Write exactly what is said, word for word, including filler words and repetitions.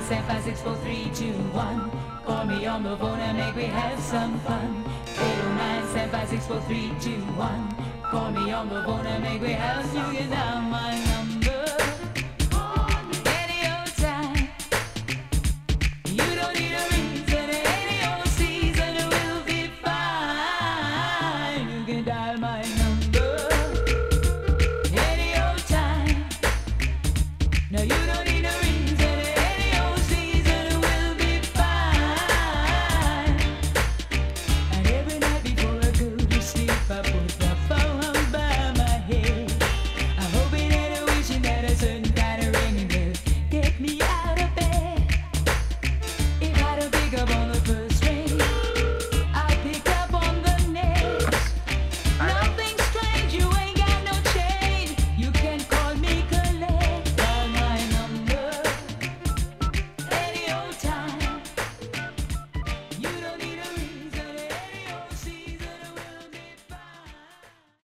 seven five six four three two one. Call me on the phone and make me have some fun. eight oh nine seven five six four three two one. Call me on the phone and make me have some. You get down my